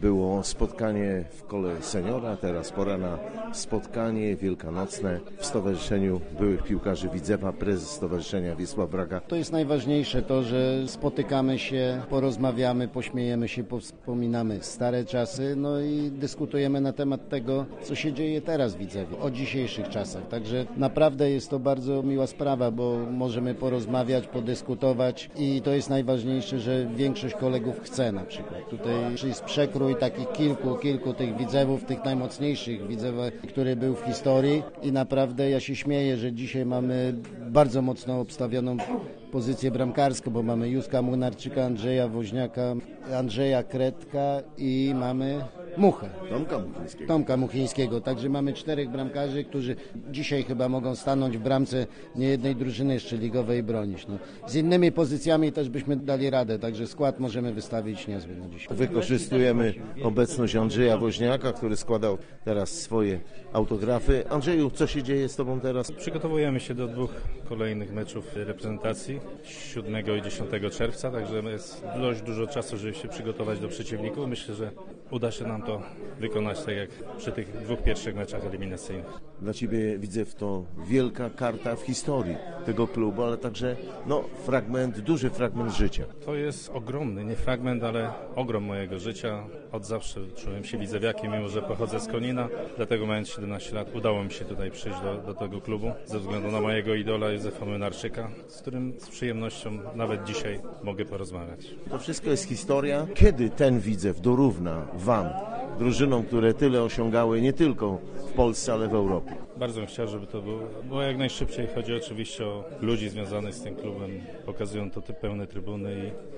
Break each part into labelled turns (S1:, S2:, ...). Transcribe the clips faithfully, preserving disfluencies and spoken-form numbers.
S1: było spotkanie w kole seniora, teraz pora na spotkanie wielkanocne w Stowarzyszeniu Byłych Piłkarzy Widzewa, prezes Stowarzyszenia Wiesław Braga.
S2: To jest najważniejsze, to, że spotykamy się, porozmawiamy, pośmiejemy się, wspominamy stare czasy, no i dyskutujemy na temat tego, co się dzieje teraz w Widzewie, o dzisiejszych czasach. Także naprawdę jest to bardzo miła sprawa, bo możemy porozmawiać, podyskutować i to jest najważniejsze, że większość kolegów chce na przykład. Tutaj jest przekrój takich kilku, kilku tych Widzewów, tych najmocniejszych Widzewów, który był w historii i naprawdę ja się śmieję, że dzisiaj mamy bardzo mocno obstawioną pozycję bramkarską, bo mamy Józka Młynarczyka, Andrzeja Woźniaka, Andrzeja Kretka i mamy Muchę.
S1: Tomka Muchińskiego.
S2: Tomka Muchińskiego. Także mamy czterech bramkarzy, którzy dzisiaj chyba mogą stanąć w bramce niejednej drużyny jeszcze ligowej i bronić. No. Z innymi pozycjami też byśmy dali radę, także skład możemy wystawić niezły na dzisiaj.
S1: Wykorzystujemy obecność Andrzeja Woźniaka, który składał teraz swoje autografy. Andrzeju, co się dzieje z Tobą teraz?
S3: Przygotowujemy się do dwóch kolejnych meczów reprezentacji, siódmego i dziesiątego czerwca, także jest dość dużo czasu, żeby się przygotować do przeciwników. Myślę, że uda się nam to wykonać tak jak przy tych dwóch pierwszych meczach eliminacyjnych.
S1: Dla Ciebie Widzew to wielka karta w historii tego klubu, ale także no, fragment, duży fragment życia.
S3: To jest ogromny, nie fragment, ale ogrom mojego życia. Od zawsze czułem się widzewiakiem, mimo że pochodzę z Konina, dlatego mając siedemnaście lat udało mi się tutaj przyjść do, do tego klubu ze względu na mojego idola Józefa Młynarczyka, z którym z przyjemnością nawet dzisiaj mogę porozmawiać.
S1: To wszystko jest historia. Kiedy ten Widzew dorówna Wam, drużynom, które tyle osiągały nie tylko w Polsce, ale w Europie?
S3: Bardzo bym chciał, żeby to było, było jak najszybciej. Chodzi oczywiście o ludzi związanych z tym klubem. Pokazują to te pełne trybuny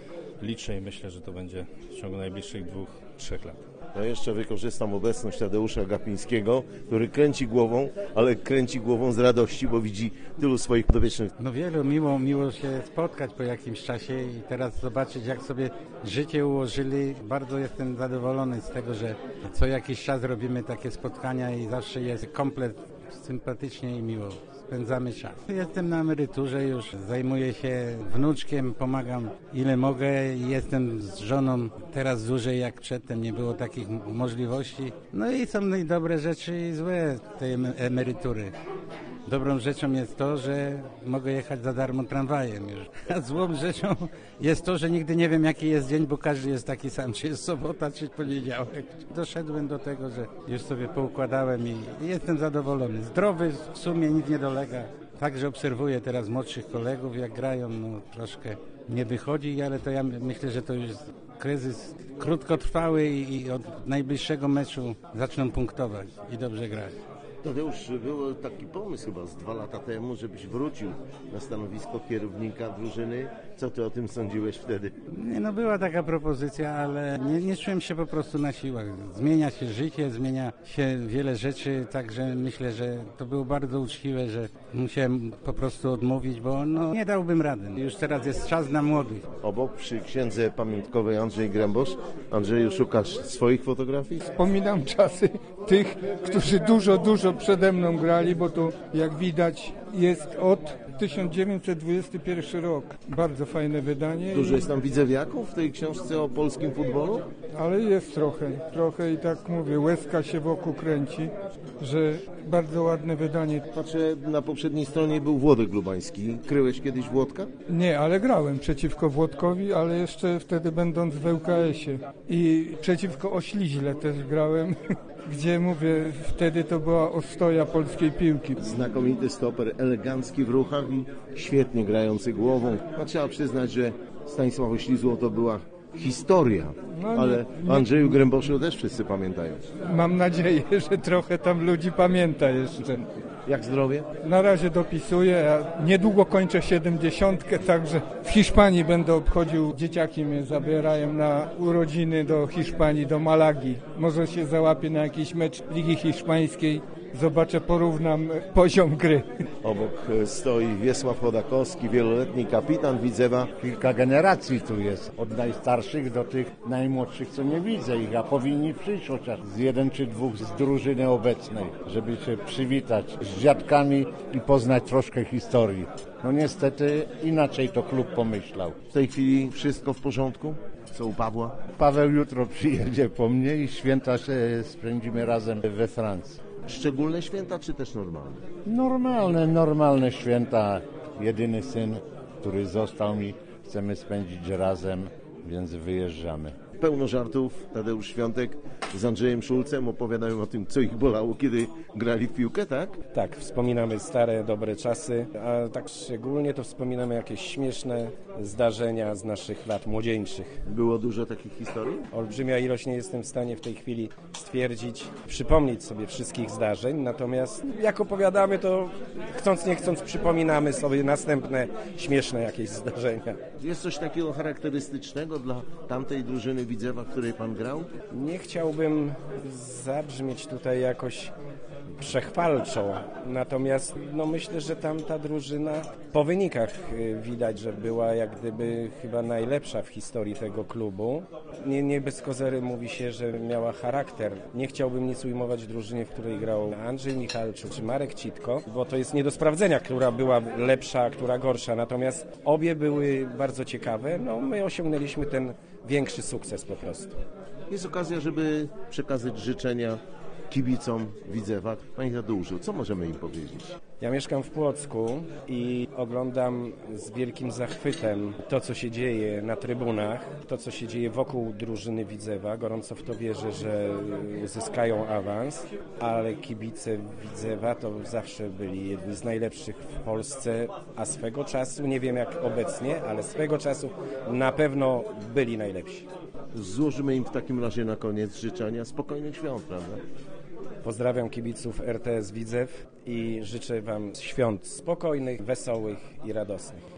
S3: i liczę i myślę, że to będzie w ciągu najbliższych dwóch, trzech lat.
S1: Ja jeszcze wykorzystam obecność Tadeusza Gapińskiego, który kręci głową, ale kręci głową z radości, bo widzi tylu swoich podopiecznych.
S4: No wielu, miło, miło się spotkać po jakimś czasie i teraz zobaczyć, jak sobie życie ułożyli. Bardzo jestem zadowolony z tego, że co jakiś czas robimy takie spotkania i zawsze jest komplet sympatycznie i miło. Spędzamy czas. Jestem na emeryturze już, zajmuję się wnuczkiem, pomagam ile mogę i jestem z żoną teraz dłużej jak przedtem, nie było takich możliwości. No i są i dobre rzeczy i złe tej emerytury. Dobrą rzeczą jest to, że mogę jechać za darmo tramwajem już. A złą rzeczą jest to, że nigdy nie wiem, jaki jest dzień, bo każdy jest taki sam, czy jest sobota, czy poniedziałek. Doszedłem do tego, że już sobie poukładałem i jestem zadowolony. Zdrowy, w sumie nic nie dolega. Także obserwuję teraz młodszych kolegów, jak grają, no troszkę nie wychodzi, ale to ja myślę, że to już jest kryzys krótkotrwały i od najbliższego meczu zaczną punktować i dobrze grać.
S1: Tadeusz, był taki pomysł chyba z dwa lata temu, żebyś wrócił na stanowisko kierownika drużyny. Co ty o tym sądziłeś wtedy?
S4: Nie, no była taka propozycja, ale nie, nie czułem się po prostu na siłach. Zmienia się życie, zmienia się wiele rzeczy, także myślę, że to było bardzo uczciwe, że musiałem po prostu odmówić, bo no, nie dałbym rady. Już teraz jest czas na młodych.
S1: Obok przy księdze pamiątkowej Andrzej Grębosz. Andrzeju, szukasz swoich fotografii?
S5: Wspominam czasy tych, którzy dużo, dużo przede mną grali, bo to jak widać jest od tysiąc dziewięćset dwudziesty pierwszy rok. Bardzo fajne wydanie.
S1: Dużo jest tam widzewiaków w tej książce o polskim futbolu?
S5: Ale jest trochę, trochę i tak mówię, łezka się wokół kręci, że bardzo ładne wydanie.
S1: Patrzę, na poprzedniej stronie był Włodek Lubański. Kryłeś kiedyś Włodka?
S5: Nie, ale grałem przeciwko Włodkowi, ale jeszcze wtedy będąc w L K S-ie. I przeciwko Ośliźle też grałem, gdzie mówię, wtedy to była ostoja polskiej piłki.
S1: Znakomity stoper, elegancki w ruchach i świetnie grający głową. No, trzeba przyznać, że Stanisław Oślizło to była historia,
S5: no nie,
S1: ale
S5: nie,
S1: Andrzeju Gręboszu też wszyscy pamiętają.
S5: Mam nadzieję, że trochę tam ludzi pamięta jeszcze.
S1: Jak zdrowie?
S5: Na razie dopisuję, a niedługo kończę siedemdziesiątkę, także w Hiszpanii będę obchodził. Dzieciaki mnie zabierają na urodziny do Hiszpanii, do Malagi. Może się załapię na jakiś mecz Ligi Hiszpańskiej. Zobaczę, porównam poziom gry.
S1: Obok stoi Wiesław Chodakowski, wieloletni kapitan Widzewa.
S6: Kilka generacji tu jest, od najstarszych do tych najmłodszych, co nie widzę ich, a powinni przyjść chociaż z jeden czy dwóch z drużyny obecnej, żeby się przywitać z dziadkami i poznać troszkę historii. No niestety inaczej to klub pomyślał.
S1: W tej chwili wszystko w porządku? Co u Pawła?
S6: Paweł jutro przyjedzie po mnie i święta się spędzimy razem we Francji.
S1: Szczególne święta, czy też normalne?
S6: Normalne, normalne święta. Jedyny syn, który został mi, chcemy spędzić razem, więc wyjeżdżamy.
S1: Pełno żartów. Tadeusz Świątek z Andrzejem Szulcem opowiadają o tym, co ich bolało, kiedy grali w piłkę, tak?
S7: Tak, wspominamy stare, dobre czasy, a tak szczególnie to wspominamy jakieś śmieszne zdarzenia z naszych lat młodzieńczych.
S1: Było dużo takich historii?
S7: Olbrzymia ilość, nie jestem w stanie w tej chwili stwierdzić, przypomnieć sobie wszystkich zdarzeń, natomiast jak opowiadamy, to chcąc nie chcąc przypominamy sobie następne śmieszne jakieś zdarzenia.
S1: Jest coś takiego charakterystycznego dla tamtej drużyny Widzewa, w której pan grał?
S7: Nie chciałbym zabrzmieć tutaj jakoś przechwalczo, natomiast no myślę, że tamta drużyna po wynikach widać, że była jak gdyby chyba najlepsza w historii tego klubu. Nie, nie bez kozery mówi się, że miała charakter. Nie chciałbym nic ujmować drużynie, w której grał Andrzej Michalczuk czy Marek Citko, bo to jest nie do sprawdzenia, która była lepsza, a która gorsza, natomiast obie były bardzo ciekawe. No my osiągnęliśmy ten większy sukces po prostu.
S1: Jest okazja, żeby przekazać życzenia kibicom Widzewa. Panie Tadeuszu, co możemy im powiedzieć?
S7: Ja mieszkam w Płocku i oglądam z wielkim zachwytem to, co się dzieje na trybunach, to, co się dzieje wokół drużyny Widzewa. Gorąco w to wierzę, że uzyskają awans, ale kibice Widzewa to zawsze byli jedni z najlepszych w Polsce, a swego czasu, nie wiem jak obecnie, ale swego czasu na pewno byli najlepsi.
S1: Złożymy im w takim razie na koniec życzenia spokojnych świąt, prawda?
S7: Pozdrawiam kibiców R T S Widzew i życzę Wam świąt spokojnych, wesołych i radosnych.